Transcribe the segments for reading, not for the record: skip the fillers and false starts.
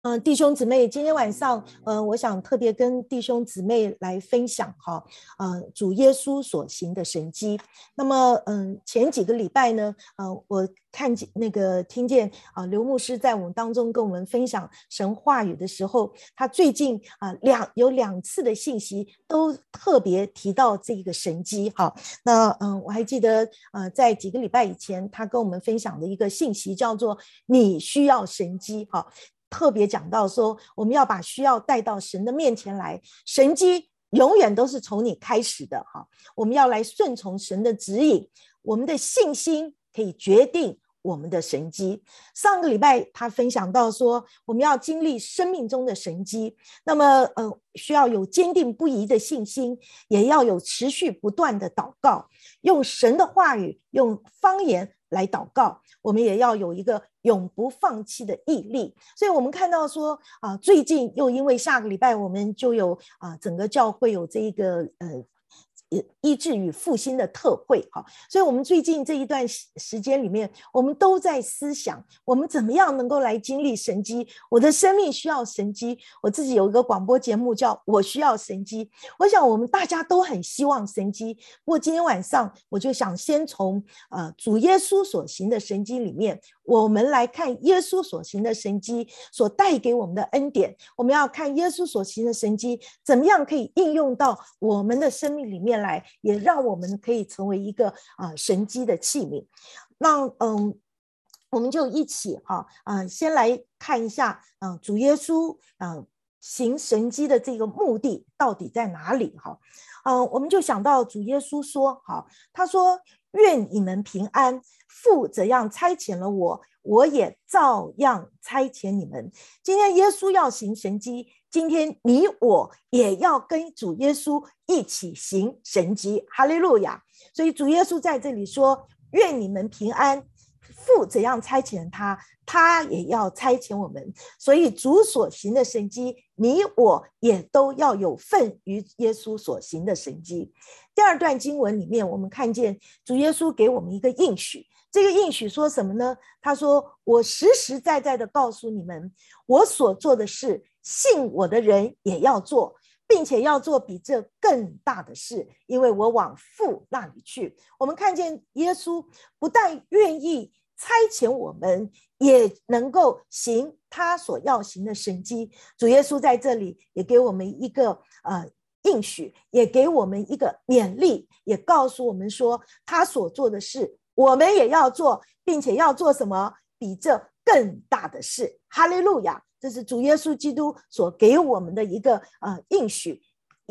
弟兄姊妹，今天晚上，我想特别跟弟兄姊妹来分享哈，主耶稣所行的神迹。那么，前几个礼拜呢，我听见刘牧师在我们当中跟我们分享神话语的时候，他最近有两次的信息都特别提到这个神迹哈。那我还记得在几个礼拜以前，他跟我们分享的一个信息叫做你需要神迹哈。特别讲到说，我们要把需要带到神的面前来，神迹永远都是从你开始的哈。我们要来顺从神的指引，我们的信心可以决定我们的神迹。上个礼拜他分享到说，我们要经历生命中的神迹，那么需要有坚定不移的信心，也要有持续不断的祷告，用神的话语，用方言来祷告，我们也要有一个永不放弃的毅力。所以我们看到说最近又因为下个礼拜我们就有整个教会有这一个医治与复兴的特会，所以我们最近这一段时间里面，我们都在思想我们怎么样能够来经历神迹。我的生命需要神迹，我自己有一个广播节目叫我需要神迹，我想我们大家都很希望神迹。不过今天晚上我就想先从主耶稣所行的神迹里面，我们来看耶稣所行的神迹所带给我们的恩典，我们要看耶稣所行的神迹怎么样可以应用到我们的生命里面来，也让我们可以成为一个神迹的器皿。那我们就一起先来看一下主耶稣行神迹的这个目的到底在哪里我们就想到主耶稣说他说愿你们平安，父怎样差遣了我，我也照样差遣你们。今天耶稣要行神迹，今天你我也要跟主耶稣一起行神迹，哈利路亚。所以主耶稣在这里说愿你们平安，父怎样差遣他，他也要差遣我们。所以主所行的神迹，你我也都要有份于耶稣所行的神迹。第二段经文里面，我们看见主耶稣给我们一个应许，这个应许说什么呢？他说我实实在在的告诉你们，我所做的事，信我的人也要做，并且要做比这更大的事，因为我往父那里去。我们看见耶稣不但愿意差遣我们，也能够行他所要行的神迹。主耶稣在这里也给我们一个应许，也给我们一个勉励，也告诉我们说他所做的事我们也要做，并且要做什么？比这更大的事。哈利路亚！这是主耶稣基督所给我们的一个应许。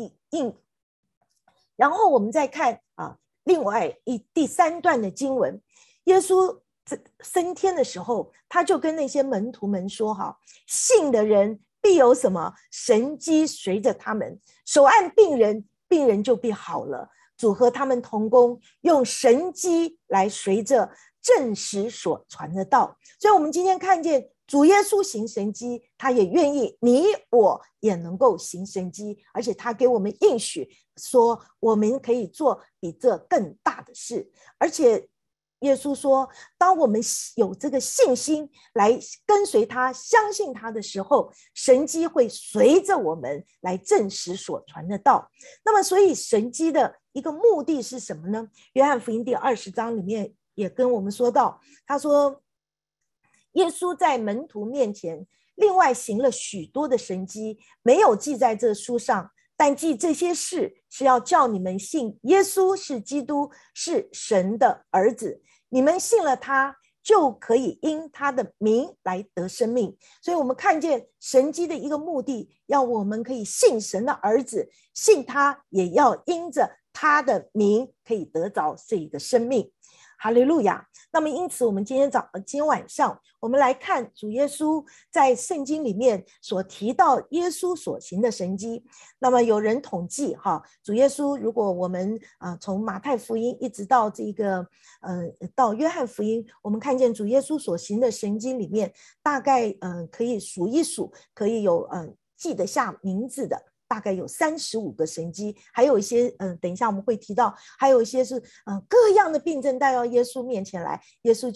然后我们再看另外第三段的经文，耶稣升天的时候，他就跟那些门徒们说信的人必有什么神迹随着他们，手按病人，病人就必好了。主和他们同工，用神迹来随着证实所传的道。所以我们今天看见主耶稣行神迹，他也愿意你我也能够行神迹，而且他给我们应许说我们可以做比这更大的事。而且耶稣说当我们有这个信心来跟随他，相信他的时候，神迹会随着我们来证实所传的道。那么所以神迹的一个目的是什么呢？约翰福音第20章里面也跟我们说到，他说耶稣在门徒面前另外行了许多的神迹，没有记在这书上，但记这些事是要叫你们信耶稣是基督，是神的儿子。你们信了他，就可以因他的名来得生命。所以我们看见神迹的一个目的，要我们可以信神的儿子，信他也要因着他的名可以得着这个生命。哈利路亚！那么因此我们今天晚上我们来看主耶稣在圣经里面所提到耶稣所行的神迹。那么有人统计主耶稣如果我们从马太福音一直到这个到约翰福音，我们看见主耶稣所行的神迹里面，大概可以数一数，可以有记得下名字的大概有35个神迹，还有一些等一下我们会提到，还有一些是各样的病症带到耶稣面前来，耶稣就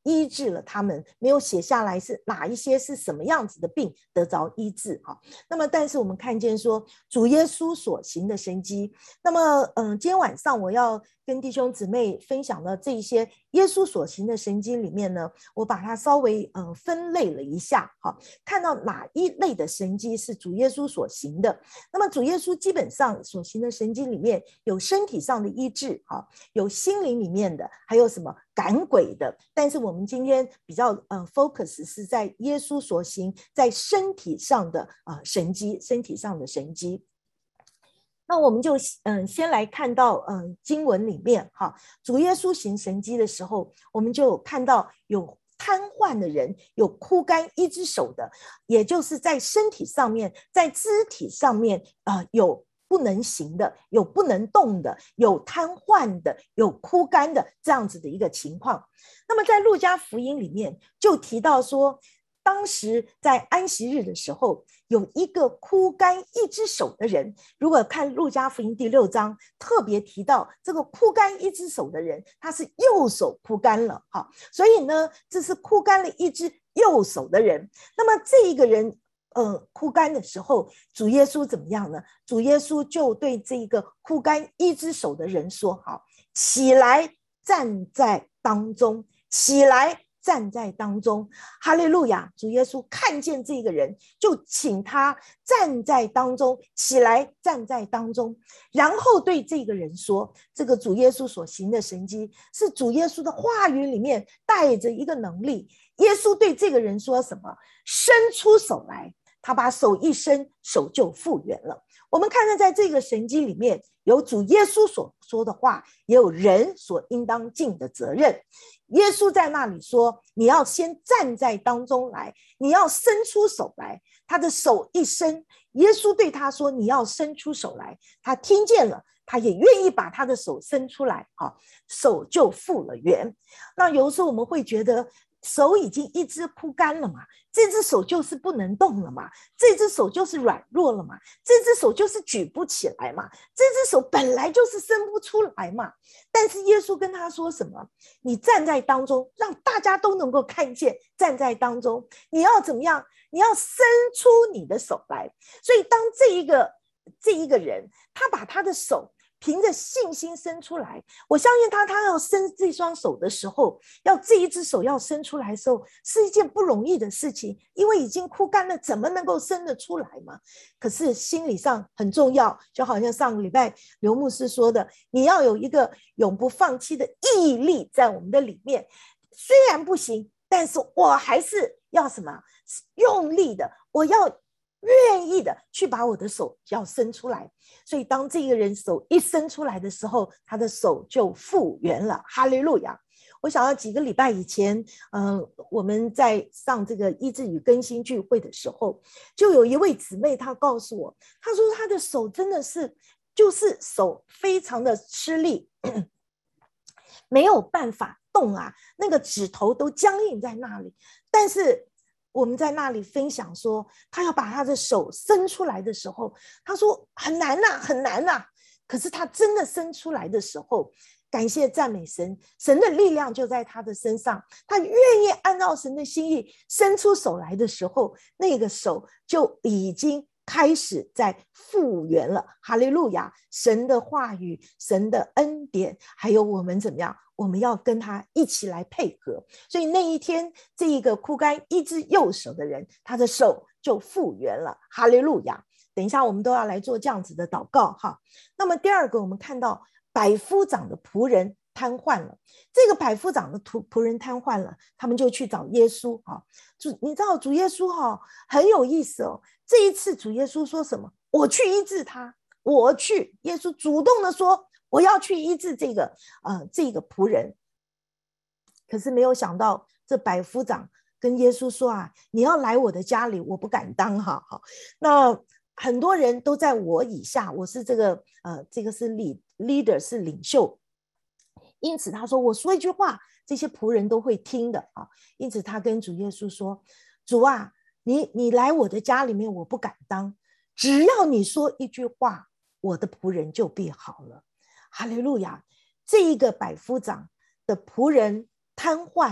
医治了他们，没有写下来是哪一些是什么样子的病得着医治。那么但是我们看见说主耶稣所行的神迹，那么今天晚上我要跟弟兄姊妹分享的这一些耶稣所行的神迹里面呢，我把它稍微分类了一下，看到哪一类的神迹是主耶稣所行的。那么主耶稣基本上所行的神迹里面有身体上的医治，有心灵里面的，还有什么赶鬼的。但是我们今天比较focus 是在耶稣所行在身体上的神迹，身体上的神迹。那我们就先来看到经文里面主耶稣行神迹的时候，我们就看到有瘫痪的人，有枯干一只手的，也就是在身体上面，在肢体上面有不能行的，有不能动的，有瘫痪的，有枯干的，这样子的一个情况。那么在路加福音里面就提到说，当时在安息日的时候，有一个枯干一只手的人。如果看路加福音第6章，特别提到这个枯干一只手的人，他是右手枯干了，所以呢，这是枯干了一只右手的人。那么这一个人枯干的时候，主耶稣怎么样呢？主耶稣就对这个枯干一只手的人说，起来站在当中，起来站在当中。哈利路亚！主耶稣看见这个人，就请他站在当中，起来站在当中，然后对这个人说，这个主耶稣所行的神迹是主耶稣的话语里面带着一个能力。耶稣对这个人说什么？伸出手来。他把手一伸，手就复原了。我们看到在这个神迹里面，有主耶稣所说的话，也有人所应当尽的责任。耶稣在那里说，你要先站在当中来，你要伸出手来。他的手一伸，耶稣对他说，你要伸出手来。他听见了，他也愿意把他的手伸出来，手就复了原。那有时候我们会觉得手已经一只枯干了嘛，这只手就是不能动了嘛，这只手就是软弱了嘛，这只手就是举不起来嘛，这只手本来就是伸不出来嘛。但是耶稣跟他说什么？你站在当中，让大家都能够看见，站在当中，你要怎么样？你要伸出你的手来。所以当这一个人，他把他的手凭着信心伸出来，我相信他要伸这双手的时候，要这一只手要伸出来的时候，是一件不容易的事情，因为已经枯干了，怎么能够伸得出来嘛？可是心理上很重要，就好像上个礼拜刘牧师说的，你要有一个永不放弃的毅力在我们的里面。虽然不行，但是我还是要什么？用力的，我要愿意的去把我的手要伸出来。所以当这个人手一伸出来的时候，他的手就复原了。哈利路亚！我想到几个礼拜以前我们在上这个医治与更新聚会的时候，就有一位姊妹她告诉我，她说她的手真的是就是手非常的吃力没有办法动啊，那个指头都僵硬在那里。但是我们在那里分享说，他要把他的手伸出来的时候，他说很难呐，很难呐。可是他真的伸出来的时候，感谢赞美神，神的力量就在他的身上。他愿意按照神的心意伸出手来的时候，那个手就已经开始在复原了。哈利路亚！神的话语，神的恩典，还有我们怎么样？我们要跟他一起来配合。所以那一天，这一个枯干一只右手的人，他的手就复原了。哈利路亚！等一下我们都要来做这样子的祷告哈。那么第二个，我们看到百夫长的仆人瘫痪了。这个百夫长的仆人瘫痪了，他们就去找耶稣。你知道主耶稣很有意思哦。这一次主耶稣说什么？我去医治他，我去。耶稣主动的说，我要去医治这个仆人。可是没有想到，这百夫长跟耶稣说啊，你要来我的家里，我不敢当哈。那很多人都在我以下，我是这个是leader， 是领袖。因此他说，我说一句话，这些仆人都会听的啊。因此他跟主耶稣说，主啊，你来我的家里面，我不敢当，只要你说一句话，我的仆人就必好了。哈利路亚！这一个百夫长的仆人瘫痪，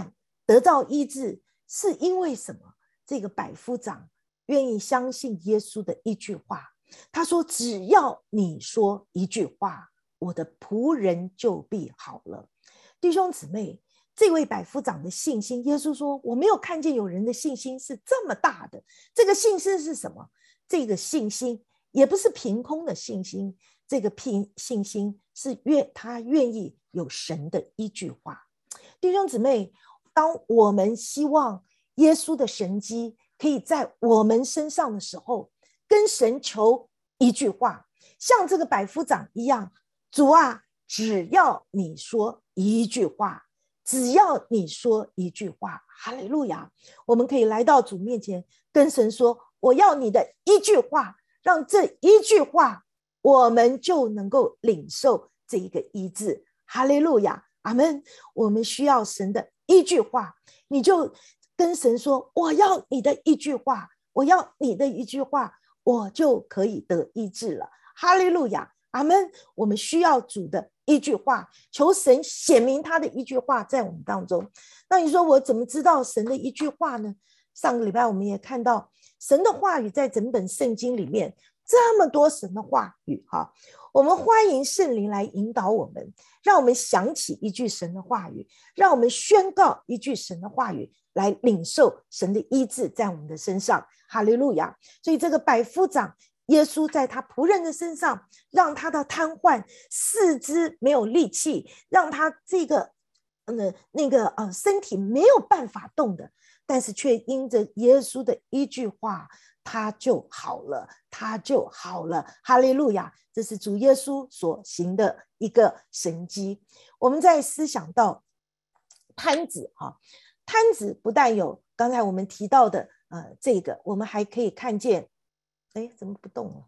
得到医治，是因为什么？这个百夫长愿意相信耶稣的一句话，他说只要你说一句话，我的仆人就必好了。弟兄姊妹，这位百夫长的信心，耶稣说我没有看见有人的信心是这么大的。这个信心是什么？这个信心也不是凭空的信心，这个信心是他愿意有神的一句话。弟兄姊妹，当我们希望耶稣的神迹可以在我们身上的时候，跟神求一句话，像这个百夫长一样，主啊，只要你说一句话，只要你说一句话，哈利路亚！我们可以来到主面前，跟神说，我要你的一句话，让这一句话我们就能够领受这一个医治，哈利路亚，阿们。我们需要神的一句话，你就跟神说，我要你的一句话，我要你的一句话，我就可以得医治了，哈利路亚，阿们。我们需要主的一句话，求神显明他的一句话在我们当中。那你说我怎么知道神的一句话呢？上个礼拜我们也看到神的话语在整本圣经里面这么多神的话语，我们欢迎圣灵来引导我们，让我们想起一句神的话语，让我们宣告一句神的话语，来领受神的医治在我们的身上，哈利路亚。所以这个百夫长，耶稣在他仆人的身上，让他的瘫痪四肢没有力气，让他这个身体没有办法动的，但是却因着耶稣的一句话，他就好了，他就好了，哈利路亚。这是主耶稣所行的一个神迹。我们在思想到摊子，摊子不但有刚才我们提到的这个，我们还可以看见，怎么不动了？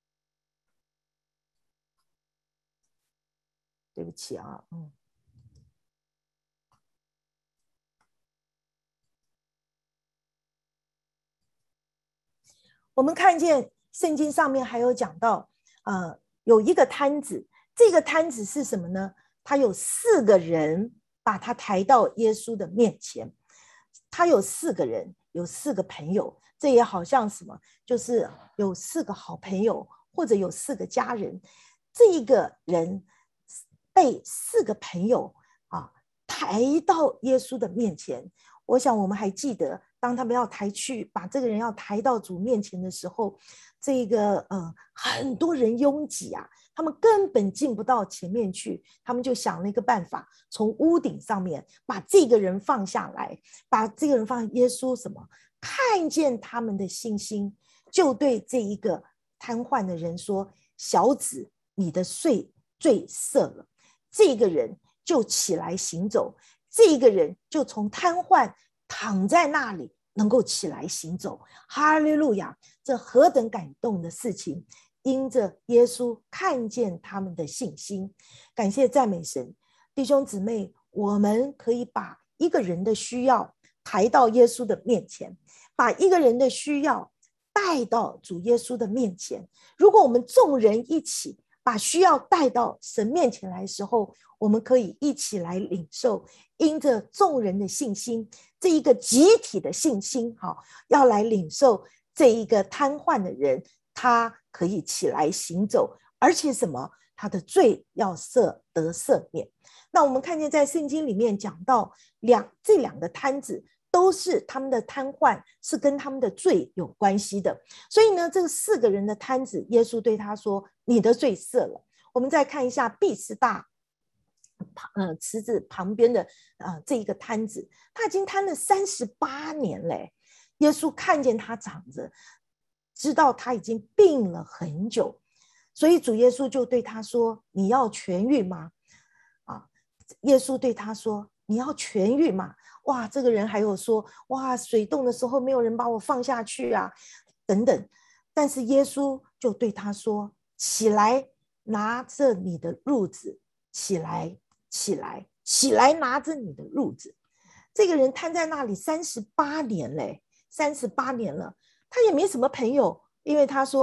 对不起啊，我们看见圣经上面还有讲到，有一个摊子，这个摊子是什么呢？他有4个人把他抬到耶稣的面前，他有4个人，有4个朋友，这也好像什么，就是有4个好朋友，或者有4个家人。这一个人被4个朋友抬到耶稣的面前。我想我们还记得，当他们要把这个人要抬到主面前的时候，这个很多人拥挤啊，他们根本进不到前面去，他们就想了一个办法，从屋顶上面把这个人放下来，把这个人放耶稣什么？看见他们的信心，就对这一个瘫痪的人说：“小子，你的罪赦了。”这个人就起来行走。这个人就从瘫痪躺在那里能够起来行走，哈利路亚！这何等感动的事情！因着耶稣看见他们的信心，感谢赞美神。弟兄姊妹，我们可以把一个人的需要抬到耶稣的面前，把一个人的需要带到主耶稣的面前。如果我们众人一起把需要带到神面前来的时候，我们可以一起来领受，因着众人的信心，这一个集体的信心，要来领受这一个瘫痪的人，他可以起来行走，而且什么？他的罪要得赦免。那我们看见在圣经里面讲到这两个摊子都是他们的瘫痪是跟他们的罪有关系的，所以呢，这4个人的摊子，耶稣对他说：“你的罪赦了。”我们再看一下毕士大池子旁边的这一个摊子，他已经摊了38年嘞。耶稣看见他长着，知道他已经病了很久，所以主耶稣就对他说：“你要痊愈吗？”耶稣对他说：“你要痊愈吗？”哇，这个人还有说：“哇，水冻的时候没有人把我放下去啊，等等。”但是耶稣就对他说：“起来，拿着你的褥子，起来，拿着你的褥子。”这个人瘫在那里38年嘞，38年了，他也没什么朋友，因为他说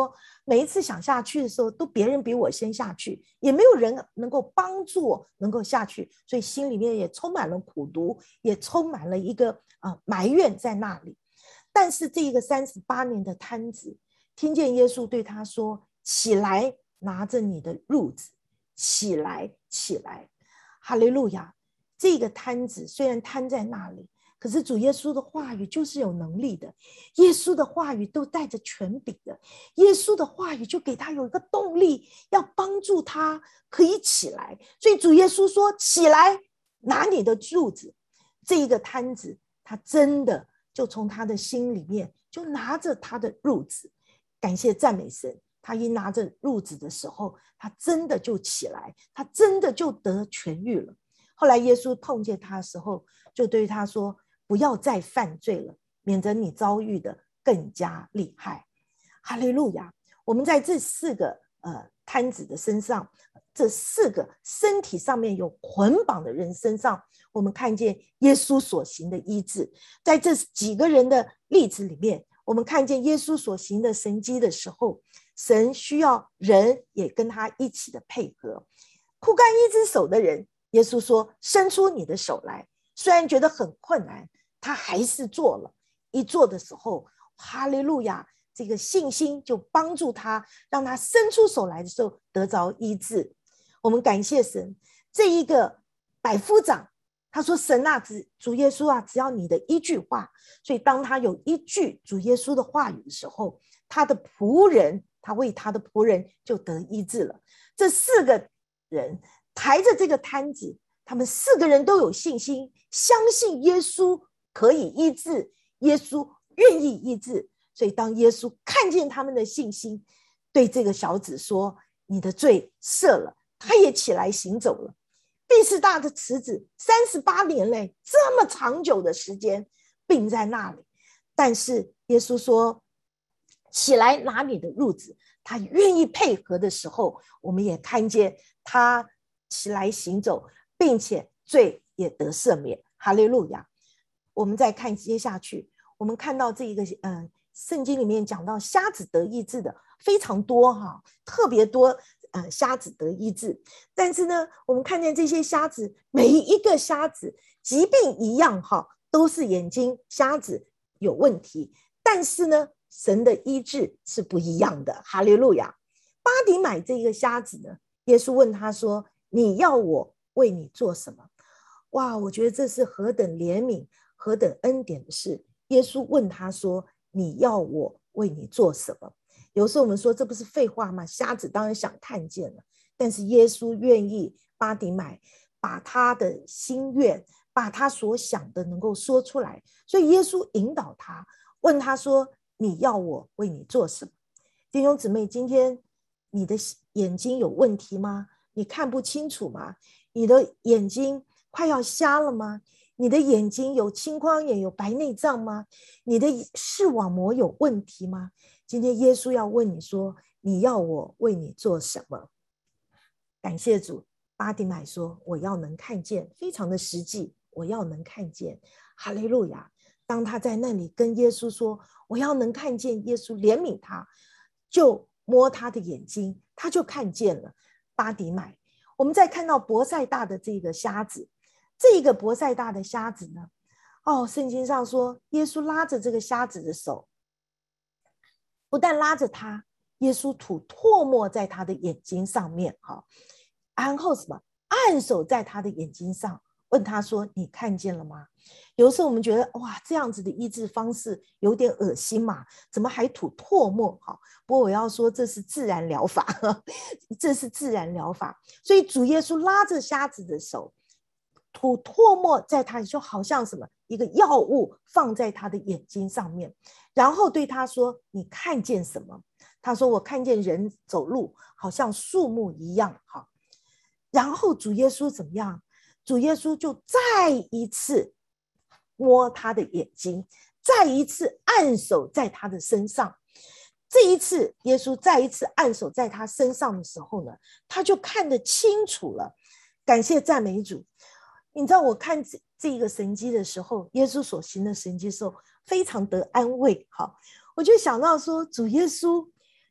每一次想下去的时候，都别人比我先下去，也没有人能够帮助我能够下去，所以心里面也充满了苦毒，也充满了一个埋怨在那里。但是这个38年的摊子，听见耶稣对他说：“起来，拿着你的褥子，起来，起来。”哈利路亚！这个摊子虽然摊在那里，可是主耶稣的话语就是有能力的，耶稣的话语都带着权柄的，耶稣的话语就给他有一个动力，要帮助他可以起来。所以主耶稣说：“起来，拿你的褥子。”这一个摊子，他真的就从他的心里面就拿着他的褥子，感谢赞美神。他一拿着褥子的时候，他真的就起来，他真的就得痊愈了。后来耶稣碰见他的时候，就对他说：“不要再犯罪了，免得你遭遇的更加厉害。”哈利路亚！我们在这4个摊子的身上，这4个身体上面有捆绑的人身上，我们看见耶稣所行的医治。在这几个人的例子里面，我们看见耶稣所行的神迹的时候，神需要人也跟他一起的配合。枯干1只手的人，耶稣说：“伸出你的手来。”虽然觉得很困难，他还是做了。一做的时候，哈利路亚，这个信心就帮助他，让他伸出手来的时候得着医治。我们感谢神。这一个百夫长，他说：“神啊，主耶稣啊，只要你的一句话。”所以当他有一句主耶稣的话语的时候，他为他的仆人就得医治了。这4个人抬着这个摊子，他们4个人都有信心，相信耶稣可以医治，耶稣愿意医治。所以当耶稣看见他们的信心，对这个小子说：“你的罪赦了。”他也起来行走了。毕士大的池子38年嘞，这么长久的时间病在那里，但是耶稣说：“起来，拿你的褥子。”他愿意配合的时候，我们也看见他起来行走，并且罪也得赦免。哈利路亚！我们再看接下去，我们看到这个圣经里面讲到瞎子得医治的非常多哈，特别多瞎子得医治。但是呢，我们看见这些瞎子，每一个瞎子疾病一样哈，都是眼睛瞎子有问题，但是呢，神的医治是不一样的。哈利路亚！巴底买这个瞎子呢，耶稣问他说：“你要我为你做什么？”哇，我觉得这是何等怜悯、何等恩典的事。耶稣问他说：“你要我为你做什么？”有时候我们说这不是废话吗？瞎子当然想看见了，但是耶稣愿意巴底买把他的心愿，把他所想的能够说出来。所以耶稣引导他，问他说：“你要我为你做什么？”弟兄姊妹，今天你的眼睛有问题吗？你看不清楚吗？你的眼睛快要瞎了吗？你的眼睛有青光眼、有白内障吗？你的视网膜有问题吗？今天耶稣要问你说：“你要我为你做什么？”感谢主，巴底买说：“我要能看见。”非常的实际，我要能看见。哈利路亚！当他在那里跟耶稣说：“我要能看见。”耶稣怜悯他，就摸他的眼睛，他就看见了。巴底买，我们再看到伯赛大的这个瞎子，这个伯赛大的瞎子呢，圣经上说，耶稣拉着这个瞎子的手，不但拉着他，耶稣吐唾沫在他的眼睛上面，然后什么，按手在他的眼睛上，问他说：“你看见了吗？”有时候我们觉得哇，这样子的医治方式有点恶心嘛，怎么还吐唾沫？不过我要说这是自然疗法，这是自然疗法。所以主耶稣拉着瞎子的手，吐唾沫在他，就好像什么一个药物放在他的眼睛上面，然后对他说：“你看见什么？”他说：“我看见人走路好像树木一样。”然后主耶稣怎么样？主耶稣就再一次摸他的眼睛，再一次按手在他的身上。这一次耶稣再一次按手在他身上的时候呢，他就看得清楚了。感谢赞美主！你知道我看这个神迹的时候，耶稣所行的神迹的时候，非常得安慰。我就想到说，主耶稣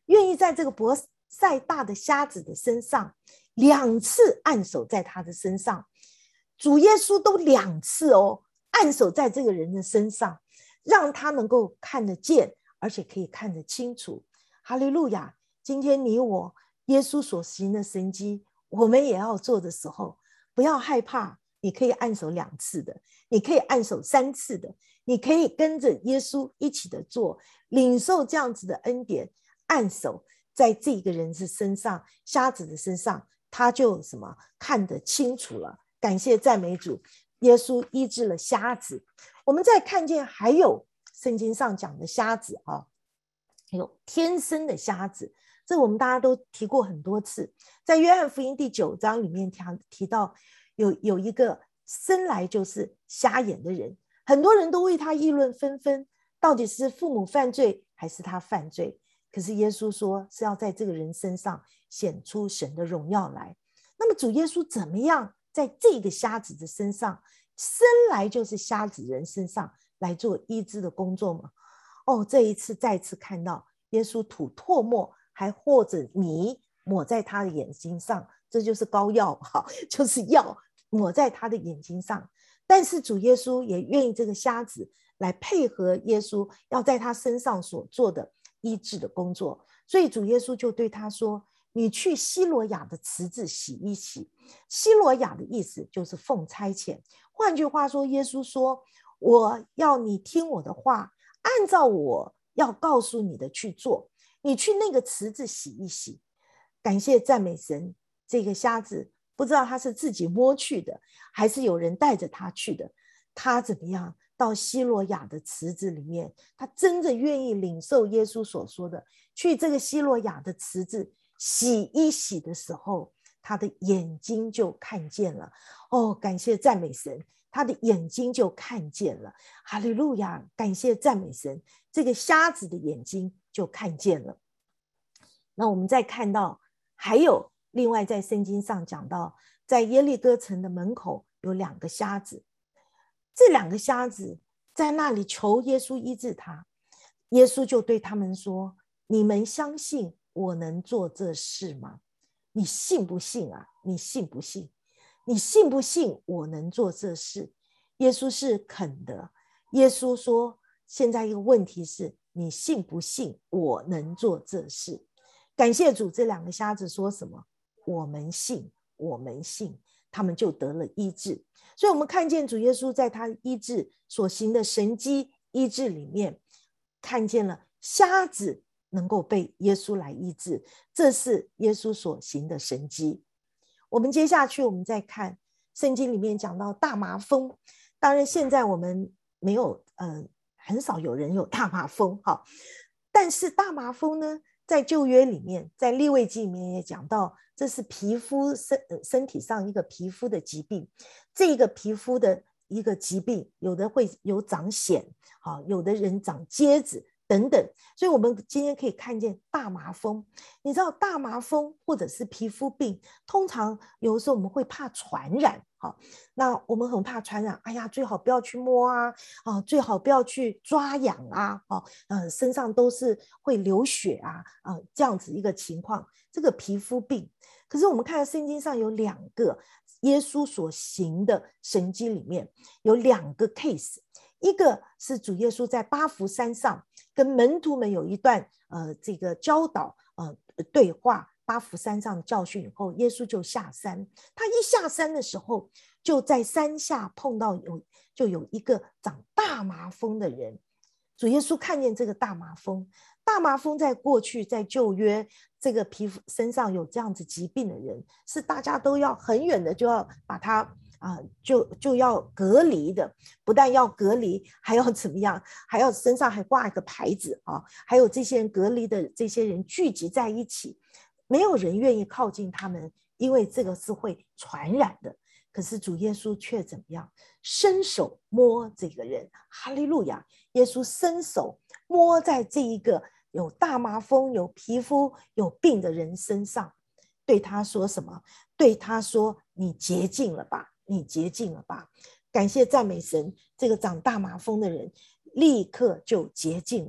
愿意在这个伯赛大的瞎子的身上2次按手在他的身上。主耶稣都2次按手在这个人的身上，让他能够看得见，而且可以看得清楚。哈利路亚！今天你我耶稣所行的神迹，我们也要做的时候，不要害怕，你可以按手2次的，你可以按手3次的，你可以跟着耶稣一起的做，领受这样子的恩典，按手在这个人的身上，瞎子的身上，他就什么看得清楚了。感谢赞美主，耶稣医治了瞎子。我们再看见还有圣经上讲的瞎子有天生的瞎子，这我们大家都提过很多次。在约翰福音第9章里面提到有一个生来就是瞎眼的人，很多人都为他议论纷纷，到底是父母犯罪还是他犯罪？可是耶稣说是要在这个人身上显出神的荣耀来。那么主耶稣怎么样在这个瞎子的身上，生来就是瞎子人身上来做医治的工作吗？这一次再次看到耶稣吐唾沫，还和着泥抹在他的眼睛上，这就是膏药，就是药抹在他的眼睛上。但是主耶稣也愿意这个瞎子来配合耶稣要在他身上所做的医治的工作，所以主耶稣就对他说，你去西罗亚的池子洗一洗。西罗亚的意思就是奉差遣，换句话说，耶稣说，我要你听我的话，按照我要告诉你的去做，你去那个池子洗一洗。感谢赞美神，这个瞎子不知道他是自己摸去的，还是有人带着他去的。他怎么样到西罗亚的池子里面，他真的愿意领受耶稣所说的，去这个西罗亚的池子洗一洗的时候，他的眼睛就看见了。感谢赞美神，他的眼睛就看见了。哈利路亚！感谢赞美神，这个瞎子的眼睛就看见了。那我们再看到还有另外在圣经上讲到，在耶利哥城的门口有2个瞎子，这2个瞎子在那里求耶稣医治他。耶稣就对他们说，你们相信我能做这事吗？你信不信啊？你信不信？你信不信我能做这事？耶稣是肯的。耶稣说，现在一个问题是，你信不信我能做这事？感谢主，这2个瞎子说什么？我们信，我们信，他们就得了医治。所以我们看见主耶稣在他医治所行的神迹医治里面，看见了瞎子能够被耶稣来医治，这是耶稣所行的神迹。我们接下去我们再看圣经里面讲到大麻风，当然现在我们没有很少有人有大麻风，但是大麻风呢，在旧约里面，在利未记里面也讲到，这是皮肤身体上一个皮肤的疾病。这个皮肤的一个疾病，有的会有长癣，有的人长疖子等等。所以我们今天可以看见大麻风。你知道大麻风或者是皮肤病，通常有的时候我们会怕传染，那我们很怕传染，哎呀，最好不要去摸最好不要去抓痒身上都是会流血这样子一个情况，这个皮肤病。可是我们看到圣经上有2个耶稣所行的神迹里面有2个 case， 一个是主耶稣在巴弗山上跟门徒们有一段这个教导对话，巴弗山上的教训以后，耶稣就下山。他一下山的时候，就在山下碰到就有一个长大麻风的人。主耶稣看见这个大麻风，大麻风在过去在旧约，这个皮肤身上有这样子疾病的人，是大家都要很远的就要把他就要隔离的，不但要隔离，还要怎么样？还要身上还挂一个牌子还有这些人隔离的这些人聚集在一起，没有人愿意靠近他们，因为这个是会传染的。可是主耶稣却怎么样？伸手摸这个人，哈利路亚！耶稣伸手摸在这一个有大麻风、有皮肤有病的人身上，对他说什么？对他说：“你洁净了吧，你洁净了吧。”感谢赞美神，这个长大麻风的人立刻就洁净了。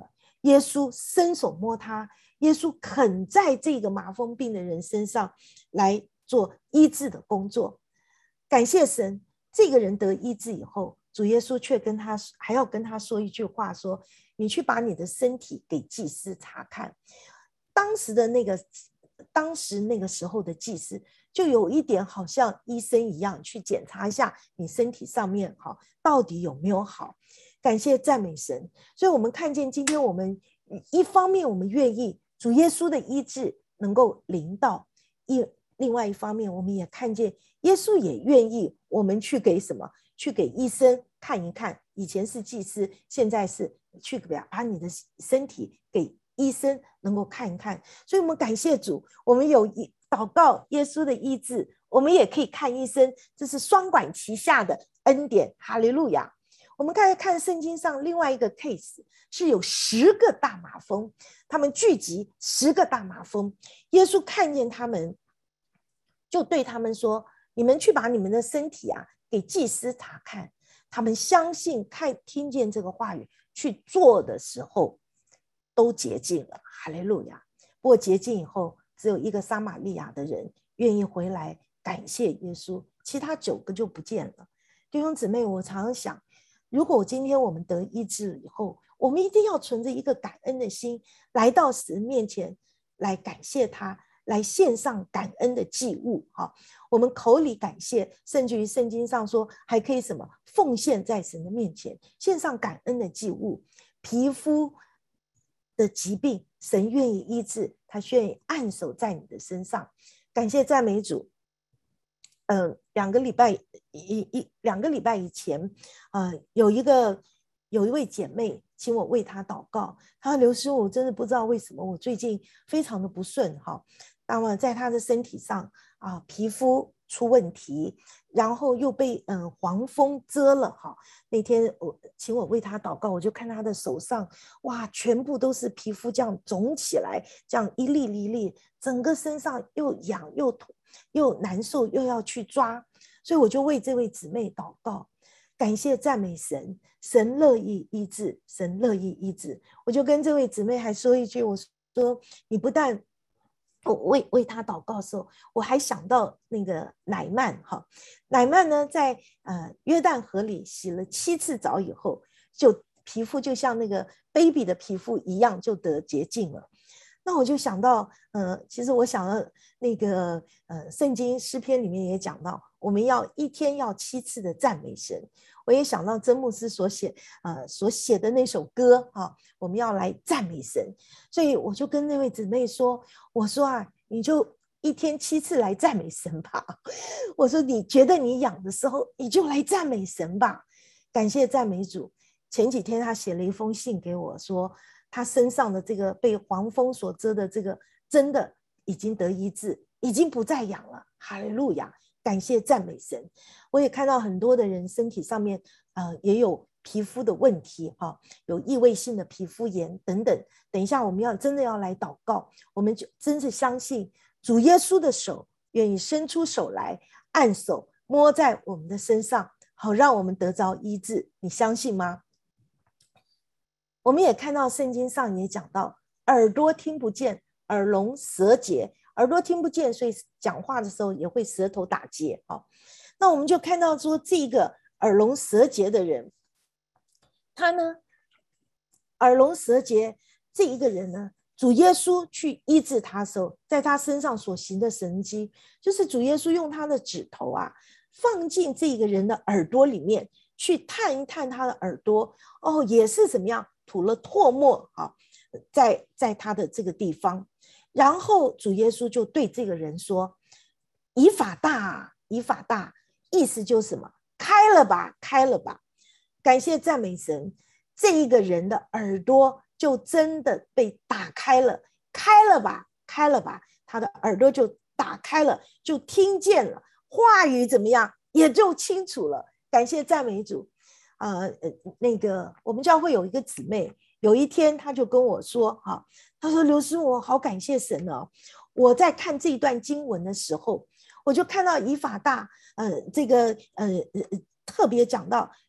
耶稣伸手摸他，耶稣肯在这个麻风病的人身上来做医治的工作。感谢神，这个人得医治以后，主耶稣却还要跟他说一句话，说你去把你的身体给祭司查看。当时那个时候的祭司就有一点好像医生一样，去检查一下你身体上面到底有没有好。感谢赞美神。所以我们看见今天我们一方面我们愿意主耶稣的医治能够临到，另外一方面我们也看见耶稣也愿意我们去给什么，去给医生看一看。以前是祭司，现在是去把你的身体给医生能够看一看。所以我们感谢主，我们有祷告耶稣的医治，我们也可以看医生，这是双管齐下的恩典。哈利路亚。我们看圣经上另外一个 case， 是有10个大麻风，他们聚集10个大麻风，耶稣看见他们就对他们说，你们去把你们的身体给祭司查看。他们相信听见这个话语去做的时候都洁净了。哈利路亚。不过洁净以后，只有一个撒玛利亚的人愿意回来感谢耶稣，其他9个就不见了。弟兄姊妹，我常常想，如果今天我们得医治了以后，我们一定要存着一个感恩的心来到神面前来感谢他，来献上感恩的祭物。我们口里感谢，甚至于圣经上说还可以什么奉献在神的面前，献上感恩的祭物。皮肤的疾病神愿意医治，他愿意按手在你的身上。感谢赞美主。2个礼拜以前，有一位姐妹请我为她祷告。她说：刘师母，我真的不知道为什么我最近非常的不顺那么在她的身体上皮肤出问题，然后又被黄蜂蛰了那天请我为她祷告，我就看她的手上，哇，全部都是皮肤这样肿起来，这样一粒一粒，整个身上又痒又痛又难受，又要去抓。所以我就为这位姊妹祷告。感谢赞美神，神乐意医治，神乐意医治。我就跟这位姊妹还说一句，我说你不但我为她祷告的时候，我还想到那个乃曼乃曼呢，在约旦河里洗了7次澡以后，就皮肤就像那个 baby 的皮肤一样，就得洁净了。那我就想到其实我想到那个圣经诗篇里面也讲到，我们要一天要7次的赞美神。我也想到曾牧师所写的那首歌我们要来赞美神。所以我就跟那位姊妹说，我说你就一天7次来赞美神吧。我说你觉得你痒的时候，你就来赞美神吧。感谢赞美主。前几天他写了一封信给我，说他身上的这个被黄蜂所蛰的这个真的已经得医治，已经不再痒了。哈利路亚。感谢赞美神。我也看到很多的人身体上面也有皮肤的问题有异位性的皮肤炎等等。等一下我们真的要来祷告，我们就真是相信主耶稣的手愿意伸出手来，按手摸在我们的身上，好让我们得着医治。你相信吗？我们也看到圣经上也讲到，耳朵听不见，耳聋舌结。耳朵听不见，所以讲话的时候也会舌头打结那我们就看到说，这个耳聋舌结的人，他呢耳聋舌结这一个人呢，主耶稣去医治他的时候，在他身上所行的神迹，就是主耶稣用他的指头放进这个人的耳朵里面去探一探他的耳朵也是怎么样吐了唾沫在他的这个地方。然后主耶稣就对这个人说，以法大，以法大，意思就是什么？开了吧，开了吧。感谢赞美神，这一个人的耳朵就真的被打开了。开了吧，开了吧，他的耳朵就打开了，就听见了话语，怎么样也就清楚了。感谢赞美主。那个我们教会有一个姊妹，有一天她就跟我说她说刘师母，我好感谢神我在看这一段经文的时候，我就看到以法大这个特别讲到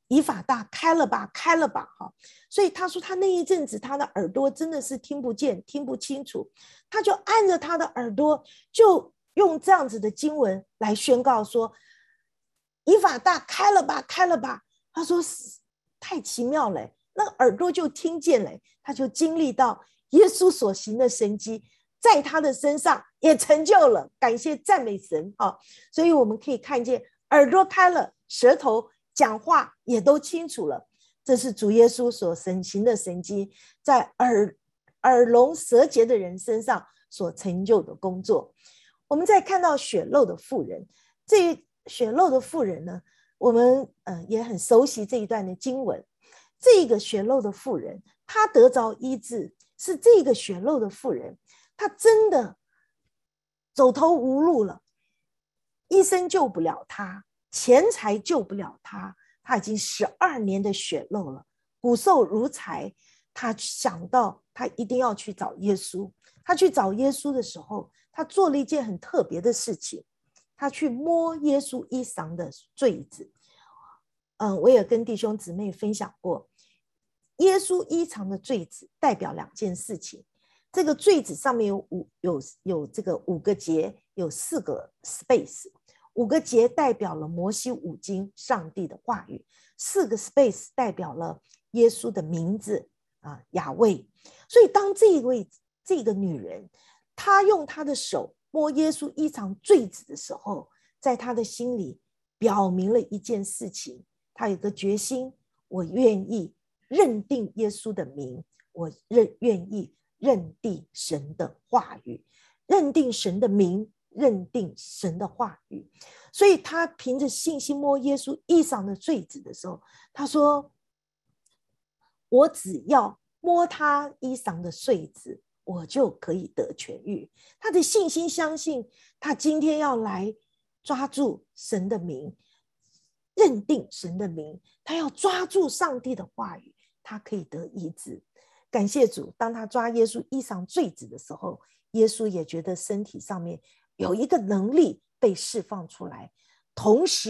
以法大，开了吧，开了吧，哈。所以他说他那一阵子他的耳朵真的是听不见，听不清楚，他就按着他的耳朵，就用这样子的经文来宣告说，以法大，开了吧，开了吧。他说太奇妙了，那耳朵就听见了，他就经历到耶稣所行的神迹在他的身上也成就了，感谢赞美神啊！所以我们可以看见耳朵开了，舌头讲话也都清楚了，这是主耶稣所行的神迹在耳聋舌结的人身上所成就的工作。我们再看到血漏的妇人，这血漏的妇人呢，我们也很熟悉这一段的经文。这个血漏的妇人，她得着医治，是这个血漏的妇人，她真的走投无路了，医生救不了她，钱财救不了她，她已经12年的血漏了，骨瘦如柴。她想到她一定要去找耶稣，她去找耶稣的时候，她做了一件很特别的事情，她去摸耶稣衣裳的坠子。我也跟弟兄姊妹分享过，耶稣衣裳的坠子代表2件事情。这个坠子上面有这个5个节，有4个 space。5个节代表了摩西5经，上帝的话语；4个 space 代表了耶稣的名字雅卫。所以当这个女人，她用她的手摸耶稣衣裳坠子的时候，在她的心里表明了一件事情，她有个决心，我愿意认定耶稣的名，我愿意认定神的话语，认定神的名，认定神的话语。所以他凭着信心摸耶稣衣裳的坠子的时候，他说，我只要摸他衣裳的穗子，我就可以得痊愈。他的信心相信，他今天要来抓住神的名，认定神的名，他要抓住上帝的话语，他可以得医治。感谢主，当他抓耶稣衣裳坠子的时候，耶稣也觉得身体上面有一个能力被释放出来。同时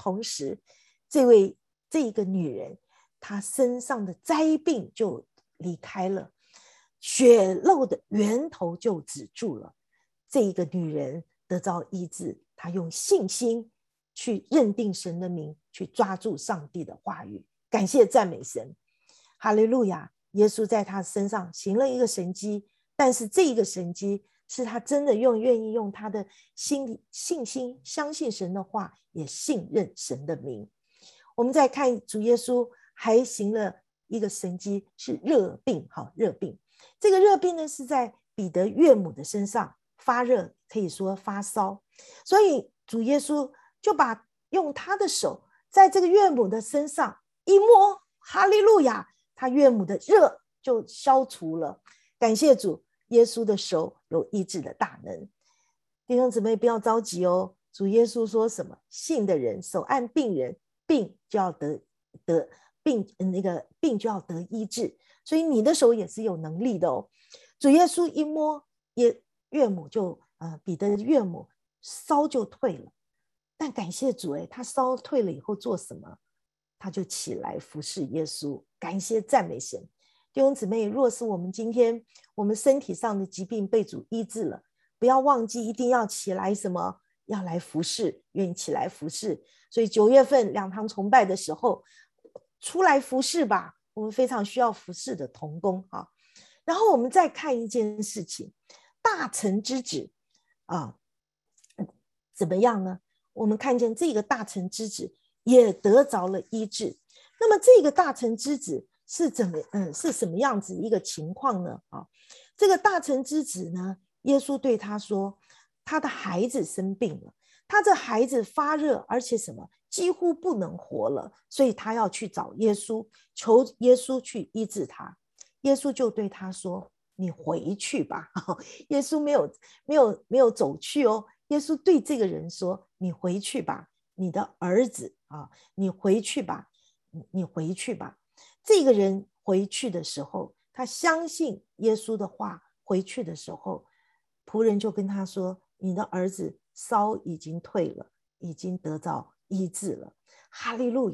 这一个女人，她身上的灾病就离开了，血漏的源头就止住了。这一个女人得到医治，她用信心去认定神的名，去抓住上帝的话语。感谢赞美神，哈利路亚！耶稣在她身上行了一个神迹，但是这一个神迹是他真的愿意用他的信心相信神的话，也信任神的名。我们再看主耶稣还行了一个神迹，是热病。热病，这个热病呢，是在彼得岳母的身上发热，可以说发烧，所以主耶稣就用他的手在这个岳母的身上一摸，哈利路亚，他岳母的热就消除了。感谢主，耶稣的手有医治的大能。弟兄姊妹不要着急哦，主耶稣说什么？信的人手按病人，病就要得病就要得医治，所以你的手也是有能力的哦。主耶稣一摸，岳母就彼得的岳母烧就退了。但感谢主，他烧退了以后做什么？他就起来服侍耶稣。感谢赞美神。弟兄姊妹，若是我们今天我们身体上的疾病被主医治了，不要忘记一定要起来什么，要来服侍，愿意起来服侍。所以9月份2堂崇拜的时候，出来服侍吧，我们非常需要服侍的同工啊。然后我们再看一件事情，大臣之子怎么样呢？我们看见这个大臣之子也得着了医治。那么这个大臣之子是什么样子一个情况呢？这个大臣之子呢，耶稣对他说，他的孩子生病了，他这孩子发热，而且什么几乎不能活了，所以他要去找耶稣，求耶稣去医治他。耶稣就对他说，你回去吧。耶稣没有走去哦，耶稣对这个人说，你回去吧，你的儿子你回去吧，你回去吧。这个人回去的时候，他相信耶稣的话，回去的时候，仆人就跟他说，你的儿子烧已经退了，已经得到医治了。哈利路亚！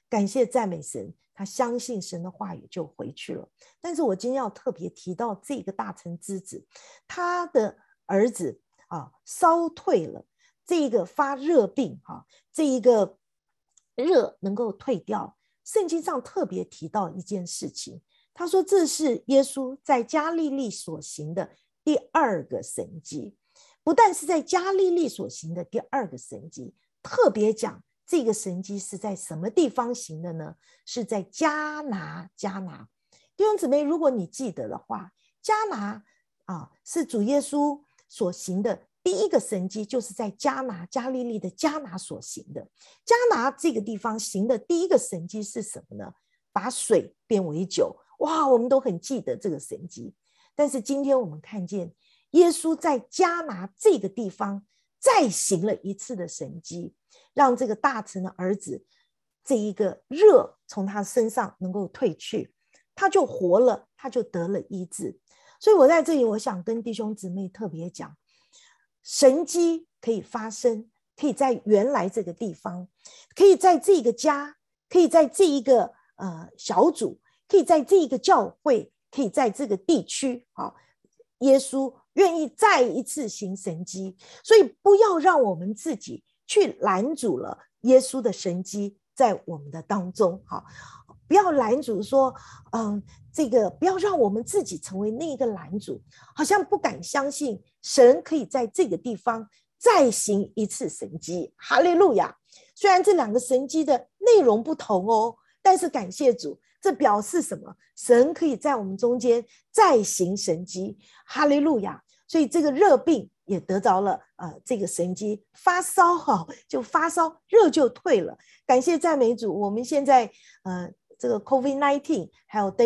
感谢赞美神，他相信神的话语就回去了。但是我今天要特别提到这个大臣之子，他的儿子烧退了，这个发热病这一个热能够退掉。圣经上特别提到一件事情，他说这是耶稣在加利利所行的第二个神迹。不但是在加利利所行的第二个神迹，特别讲这个神迹是在什么地方行的呢？是在迦拿。弟兄姊妹，如果你记得的话，迦拿是主耶稣所行的第一个神迹，就是在迦拿，加利利的迦拿所行的。迦拿这个地方行的第一个神迹是什么呢？把水变为酒。哇，我们都很记得这个神迹。但是今天我们看见耶稣在迦拿这个地方再行了一次的神迹，让这个大臣的儿子这一个热从他身上能够退去，他就活了，他就得了医治。所以我在这里我想跟弟兄姊妹特别讲，神迹可以发生，可以在原来这个地方，可以在这个家，可以在这一个小组，可以在这一个教会，可以在这个地区耶稣愿意再一次行神迹，所以不要让我们自己去拦阻了耶稣的神迹在我们的当中。不要拦阻说这个不要让我们自己成为那个拦阻，好像不敢相信神可以在这个地方再行一次神迹。哈利路亚！虽然这两个神迹的内容不同但是感谢主，这表示什么？神可以在我们中间再行神迹。哈利路亚！所以这个热病也得着了这个神迹，发烧就发烧，热就退了。感谢赞美主，我们现在这个 COVID-19 还有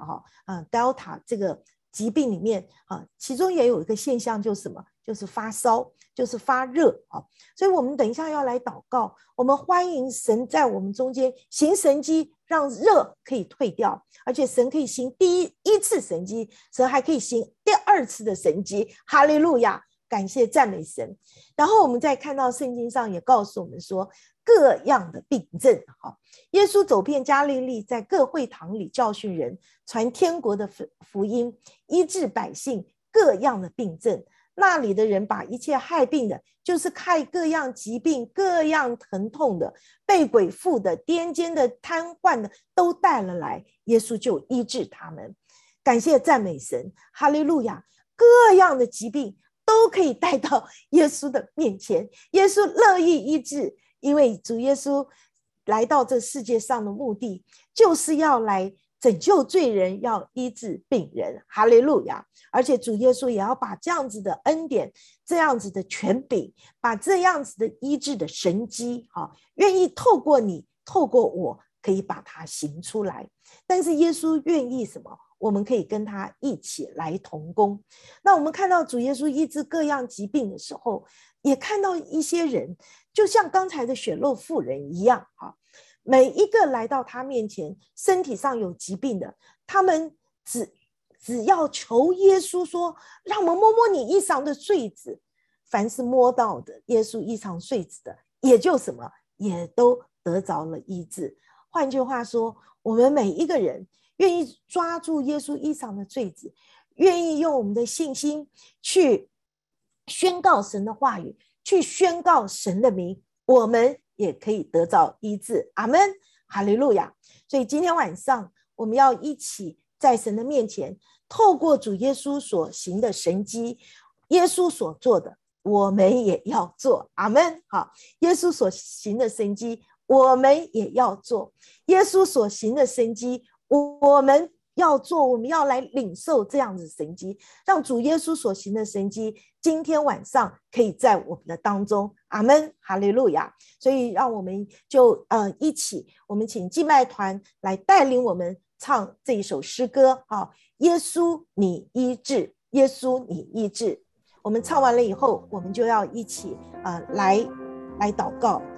Delta 这个疾病里面其中也有一个现象，就是什么？就是发烧，就是发热所以我们等一下要来祷告，我们欢迎神在我们中间行神迹，让热可以退掉，而且神可以行第一次神迹，神还可以行第二次的神迹。哈利路亚！感谢赞美神。然后我们再看到圣经上也告诉我们说，各样的病症耶稣走遍加利利，在各会堂里教训人，传天国的福音，医治百姓各样的病症。那里的人把一切害病的，就是害各样疾病、各样疼痛的、被鬼附的、癫痫的、瘫痪的，都带了来，耶稣就医治他们。感谢赞美神，哈利路亚！各样的疾病都可以带到耶稣的面前，耶稣乐意医治，因为主耶稣来到这世界上的目的，就是要来拯救罪人，要医治病人。哈利路亚！而且主耶稣也要把这样子的恩典，这样子的权柄，把这样子的医治的神迹愿意透过你，透过我，可以把它行出来。但是耶稣愿意什么？我们可以跟他一起来同工。那我们看到主耶稣医治各样疾病的时候，也看到一些人就像刚才的血漏妇人一样每一个来到他面前身体上有疾病的，他们只要求耶稣说，让我们摸摸你衣裳的穗子，凡是摸到的耶稣衣裳穗子的，也就什么，也都得着了医治。换句话说，我们每一个人愿意抓住耶稣衣裳的穗子，愿意用我们的信心去宣告神的话语，去宣告神的名，我们也可以得着医治。阿们，哈利路亚！所以今天晚上我们要一起在神的面前，透过主耶稣所行的神迹，耶稣所做的我们也要做。阿们。好，耶稣所行的神迹我们也要做，耶稣所行的神迹我们要做，我们要来领受这样子神迹，让主耶稣所行的神迹今天晚上可以在我们的当中。阿们，哈利路亚！所以让我们就一起，我们请敬拜团来带领我们唱这一首诗歌耶稣你医治，耶稣你医治。我们唱完了以后，我们就要一起来祷告。